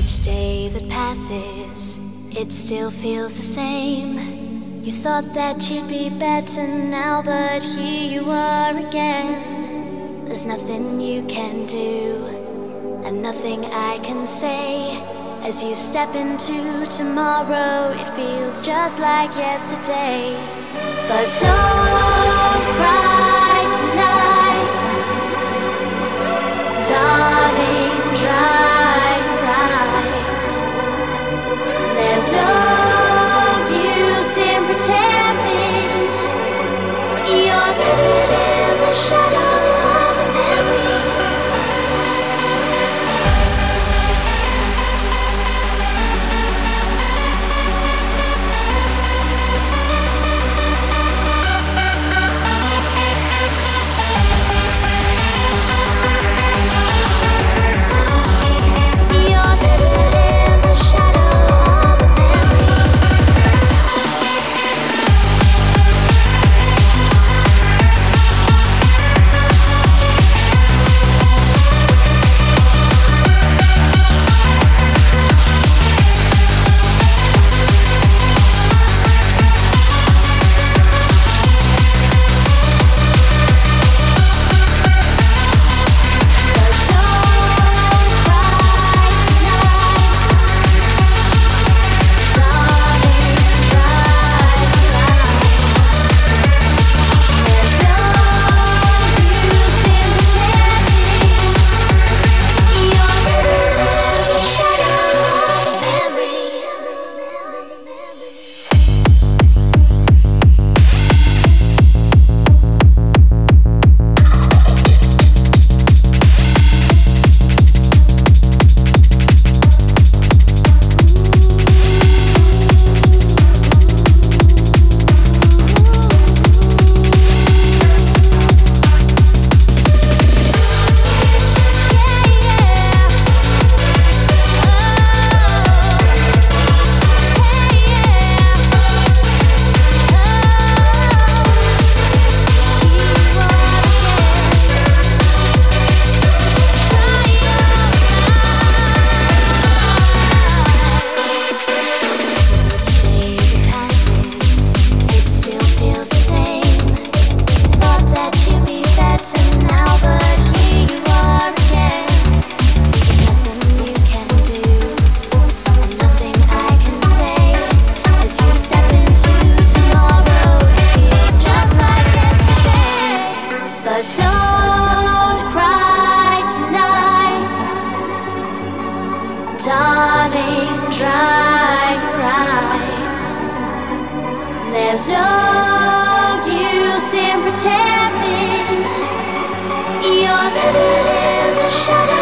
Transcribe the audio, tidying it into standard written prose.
Each day that passes, it still feels the same. You thought that you'd be better now, but here you are again. There's nothing you can do, and nothing I can say. As you step into tomorrow, it feels just like yesterday. But don't cry tonight, darling, dry your eyes. There's no use in pretending you're living in the shadow of a memory. Darling, dry your eyes. There's no use in pretending you're living in the shadow.